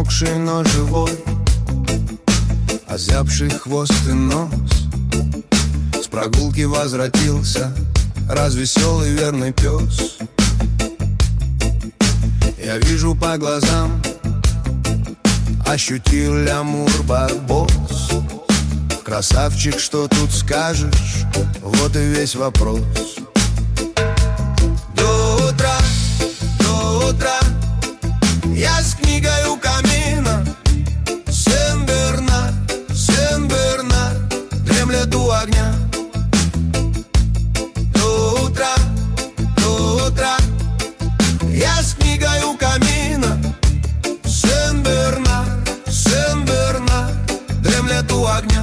взмокший, но живой, озябший хвост и нос. С прогулки возвратился развеселый верный пес. Я вижу по глазам, ощутил лямур барбос. Красавчик, что тут скажешь, вот и весь вопрос. До утра я с книгой у камина. Сен-Бернар, Сен-Бернар дремлет у огня. До утра я с книгой у камина. Сен-Бернар, Сен-Бернар дремлет у огня.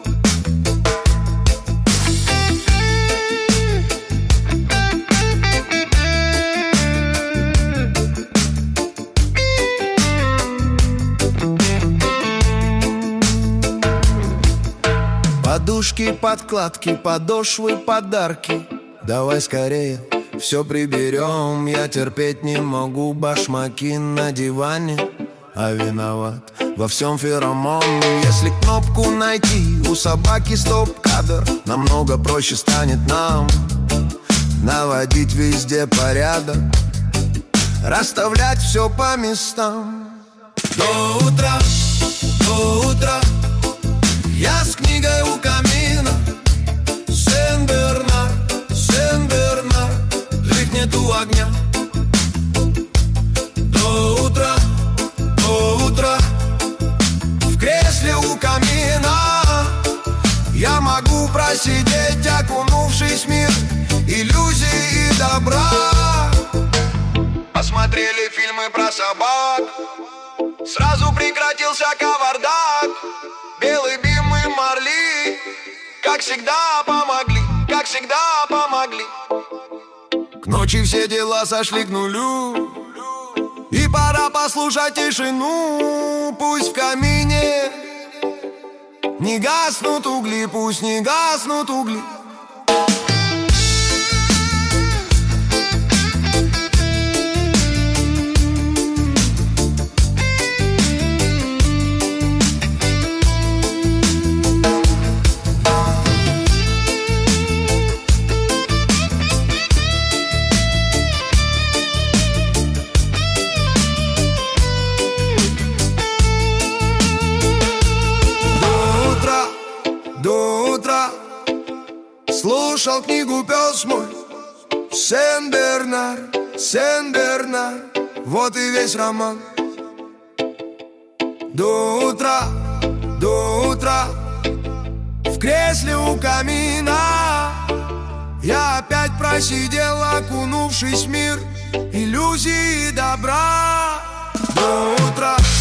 Подушки, подкладки, подошвы, подарки. Давай скорее все приберем. Я терпеть не могу башмаки на диване, а виноват во всем феромон. Если кнопку найти у собаки стоп-кадр, намного проще станет нам наводить везде порядок, расставлять все по местам. До утра я с книгой у камина. Сен-Бернар, Сен-Бернар дрыхнет у огня. До утра в кресле у камина я могу просидеть, окунувшись в мир иллюзий и добра. Посмотрели фильмы про собак, сразу прекратился кавардак. Белый бим и Марли, как всегда помогли, как всегда помогли. К ночи все дела сошли к нулю, и пора послушать тишину. Пусть в камине не гаснут угли, пусть не гаснут угли. До утра слушал книгу пес мой. Сен-Бернар, Сен-Бернар, вот и весь роман. До утра в кресле у камина я опять просидел, окунувшись в мир иллюзий и добра. До утра